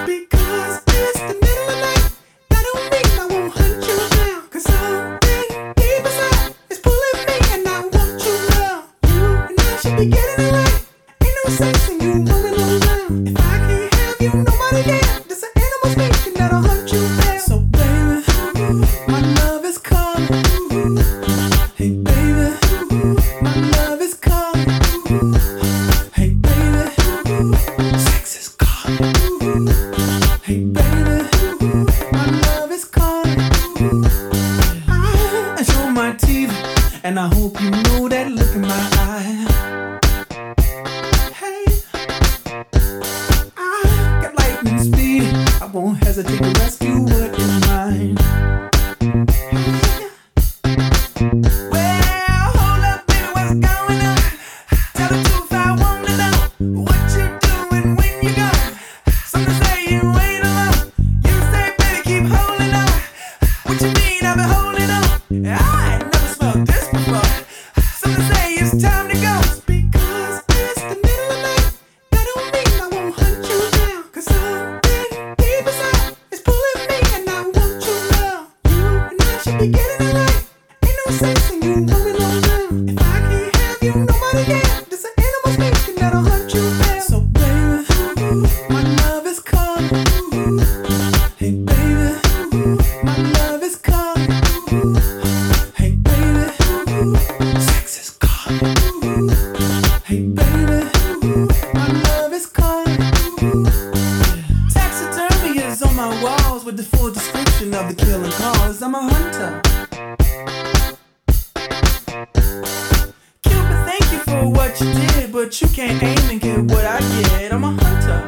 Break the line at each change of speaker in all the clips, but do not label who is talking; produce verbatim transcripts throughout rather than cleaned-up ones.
Because it's the middle of the night, that don't mean I won't hunt you down. 'Cause something deep inside is pulling me and I want you now. You and I should be getting it right. Ain't no sense in you rolling around. If I can't have you, nobody can. There's an animal speaking that'll hunt you down. So baby, my love is calling. Hey baby, my love is calling. Hey baby, sex is calling. Hey baby, my love is calling. I show my teeth, and I hope you know that look in my eye. Hey, I got lightning speed. I won't hesitate to rescue what is mine. Well, hold up, baby, what's going on? Tell the truth, I wanna know what you doing when you go. Some say you ain't alone. You say, baby, keep holding on. What you mean I've been holding on? I ain't never smelled this before. Some say it's time to go. Because it's the middle of the night, that don't mean I won't hunt you down. 'Cause something deep inside is pulling me and I want you now. You and I should be getting it right. Ain't no sense in you rolling around. If I can't have you, nobody can. There's an animal speaking that'll hunt you down. So baby, my love is calling. Hey baby, my love is calling. Hey baby, sex is calling. Hey baby, my love is calling. Taxidermy is on my walls with the full description of the killing cause. I'm a hunter. Cupid, thank you for what you did, but you can't aim and get what I get. I'm a hunter.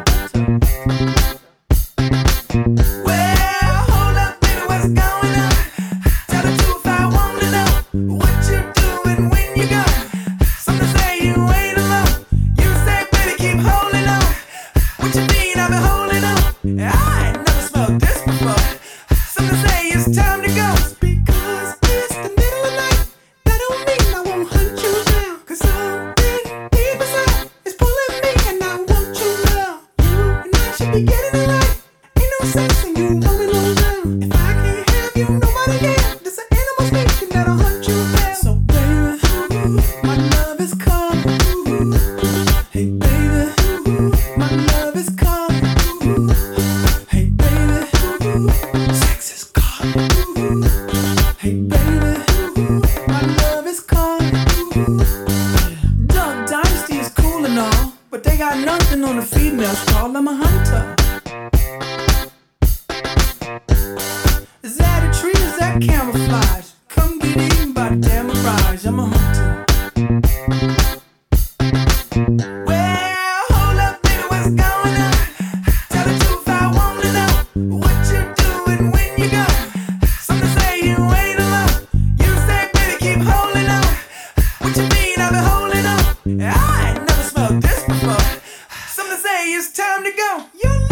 Well, hold up, baby, what's going on? Tell the truth, I wanna know what you doing when you go. Some say you ain't alone. You say, baby, keep holding on. What you mean I've been holding on? I ain't never smelled this before. Some say it's time to go. Because it's the middle of the night, that don't mean I won't hunt you down. 'Cause something deep inside is pulling me and I want you now. You and I should be getting it right. Ain't no sense in you rolling around. If I can't have you, nobody can. There's an animal speaking that'll hunt you down. So baby, my love is calling. Hey baby, my love is calling. Hey baby, sex is calling. Hey baby, my love is calling. Duck Dynasty is cool and all, but they got nothing on the females call. I'm a hunter. Is that a tree? Is that camouflage? Come get eaten by the damn mirage. I'm a hunter. Well, hold up, baby, what's going on? Tell the truth, I wanna know what you doing when you go. Some say you ain't alone. You say, baby, keep holding on. What you mean I've been holding on? I ain't never smelled this before. Some say it's time to go. You